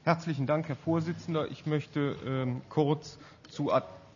Herzlichen Dank, Herr Vorsitzender. Ich möchte kurz zu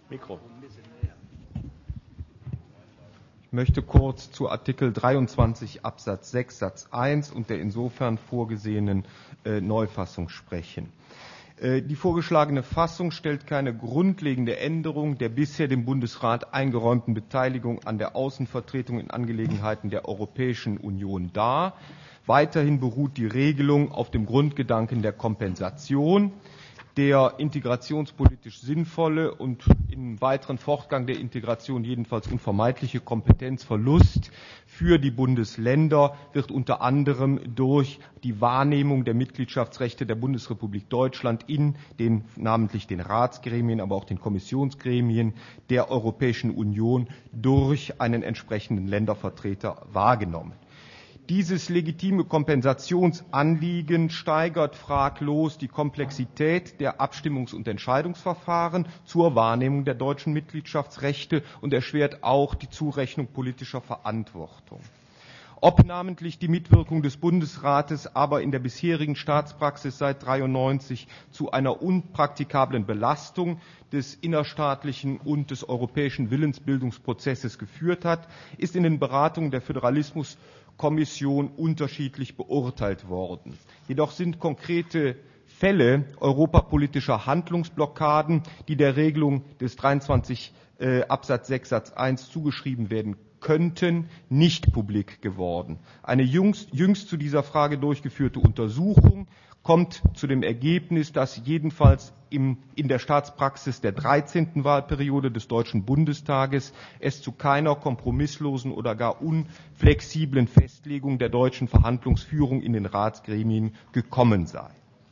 Artikel 23 Absatz 6 Satz 1 und der insofern vorgesehenen Neufassung sprechen. Die vorgeschlagene Fassung stellt keine grundlegende Änderung der bisher dem Bundesrat eingeräumten Beteiligung an der Außenvertretung in Angelegenheiten der Europäischen Union dar. Weiterhin beruht die Regelung auf dem Grundgedanken der Kompensation, der integrationspolitisch sinnvolle und im weiteren Fortgang der Integration jedenfalls unvermeidliche Kompetenzverlust für die Bundesländer wird unter anderem durch die Wahrnehmung der Mitgliedschaftsrechte der Bundesrepublik Deutschland in den namentlich den Ratsgremien, aber auch den Kommissionsgremien der Europäischen Union durch einen entsprechenden Ländervertreter wahrgenommen. Dieses legitime Kompensationsanliegen steigert fraglos die Komplexität der Abstimmungs- und Entscheidungsverfahren zur Wahrnehmung der deutschen Mitgliedschaftsrechte und erschwert auch die Zurechnung politischer Verantwortung. Ob namentlich die Mitwirkung des Bundesrates aber in der bisherigen Staatspraxis seit 1993 zu einer unpraktikablen Belastung des innerstaatlichen und des europäischen Willensbildungsprozesses geführt hat, ist in den Beratungen der Föderalismuskommission unterschiedlich beurteilt worden. Jedoch sind konkrete Fälle europapolitischer Handlungsblockaden, die der Regelung des 23 Absatz 6 Satz 1 zugeschrieben werden könnten, nicht publik geworden. Eine jüngst zu dieser Frage durchgeführte Untersuchung kommt zu dem Ergebnis, dass jedenfalls in der Staatspraxis der 13. Wahlperiode des Deutschen Bundestages es zu keiner kompromisslosen oder gar unflexiblen Festlegung der deutschen Verhandlungsführung in den Ratsgremien gekommen sei.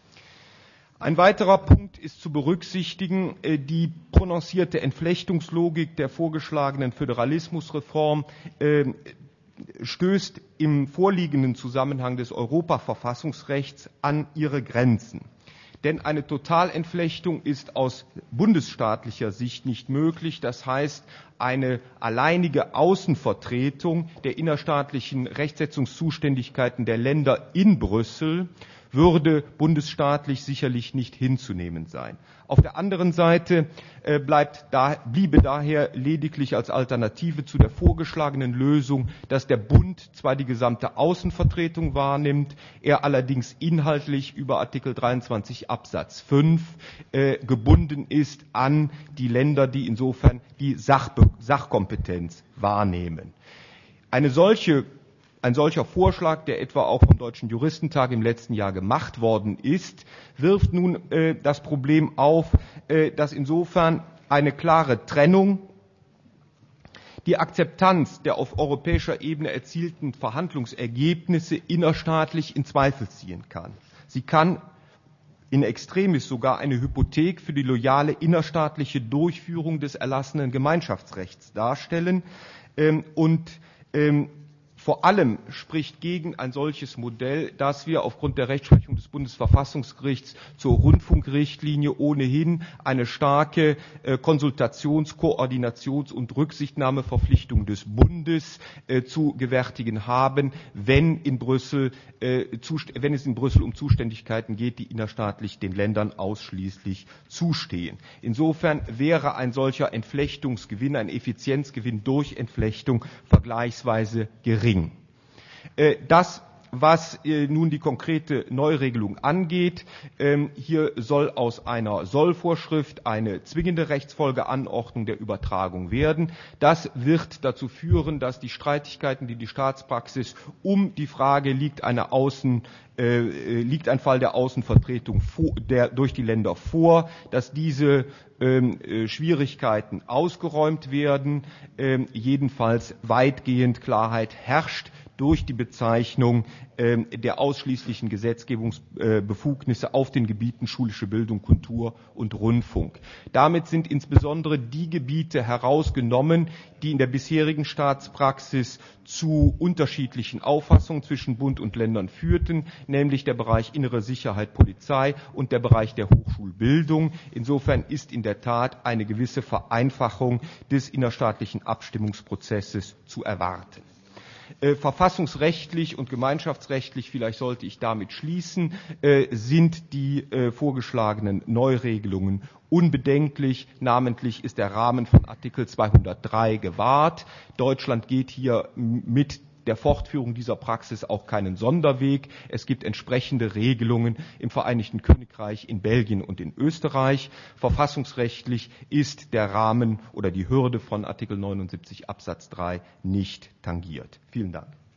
Ein weiterer Punkt ist zu berücksichtigen, die prononcierte Entflechtungslogik der vorgeschlagenen Föderalismusreform stößt im vorliegenden Zusammenhang des Europaverfassungsrechts an ihre Grenzen. Denn eine Totalentflechtung ist aus bundesstaatlicher Sicht nicht möglich. Das heißt, eine alleinige Außenvertretung der innerstaatlichen Rechtsetzungszuständigkeiten der Länder in Brüssel würde bundesstaatlich sicherlich nicht hinzunehmen sein. Auf der anderen Seite bliebe daher lediglich als Alternative zu der vorgeschlagenen Lösung, dass der Bund zwar die gesamte Außenvertretung wahrnimmt, er allerdings inhaltlich über Artikel 23 Absatz 5 gebunden ist an die Länder, die insofern die Sachkompetenz wahrnehmen. Ein solcher Vorschlag, der etwa auch vom Deutschen Juristentag im letzten Jahr gemacht worden ist, wirft nun das Problem auf, dass insofern eine klare Trennung die Akzeptanz der auf europäischer Ebene erzielten Verhandlungsergebnisse innerstaatlich in Zweifel ziehen kann. Sie kann in extremis sogar eine Hypothek für die loyale innerstaatliche Durchführung des erlassenen Gemeinschaftsrechts darstellen vor allem spricht gegen ein solches Modell, dass wir aufgrund der Rechtsprechung des Bundesverfassungsgerichts zur Rundfunkrichtlinie ohnehin eine starke Konsultations-, Koordinations- und Rücksichtnahmeverpflichtung des Bundes zu gewärtigen haben, wenn es in Brüssel um Zuständigkeiten geht, die innerstaatlich den Ländern ausschließlich zustehen. Insofern wäre ein solcher Entflechtungsgewinn, ein Effizienzgewinn durch Entflechtung vergleichsweise gering. Das, was nun die konkrete Neuregelung angeht, hier soll aus einer Sollvorschrift eine zwingende Rechtsfolgeanordnung der Übertragung werden. Das wird dazu führen, dass die Streitigkeiten, die Staatspraxis um die Frage liegt ein Fall der Außenvertretung durch die Länder vor, dass diese Schwierigkeiten ausgeräumt werden, jedenfalls weitgehend Klarheit herrscht durch die Bezeichnung der ausschließlichen Gesetzgebungsbefugnisse auf den Gebieten schulische Bildung, Kultur und Rundfunk. Damit sind insbesondere die Gebiete herausgenommen, die in der bisherigen Staatspraxis zu unterschiedlichen Auffassungen zwischen Bund und Ländern führten, nämlich der Bereich innere Sicherheit, Polizei und der Bereich der Hochschulbildung. Insofern ist in der Tat eine gewisse Vereinfachung des innerstaatlichen Abstimmungsprozesses zu erwarten. Verfassungsrechtlich und gemeinschaftsrechtlich, vielleicht sollte ich damit schließen, sind die vorgeschlagenen Neuregelungen unbedenklich. Namentlich ist der Rahmen von Artikel 203 gewahrt. Deutschland geht hier mit der Fortführung dieser Praxis auch keinen Sonderweg. Es gibt entsprechende Regelungen im Vereinigten Königreich, in Belgien und in Österreich. Verfassungsrechtlich ist der Rahmen oder die Hürde von Artikel 79 Absatz 3 nicht tangiert. Vielen Dank.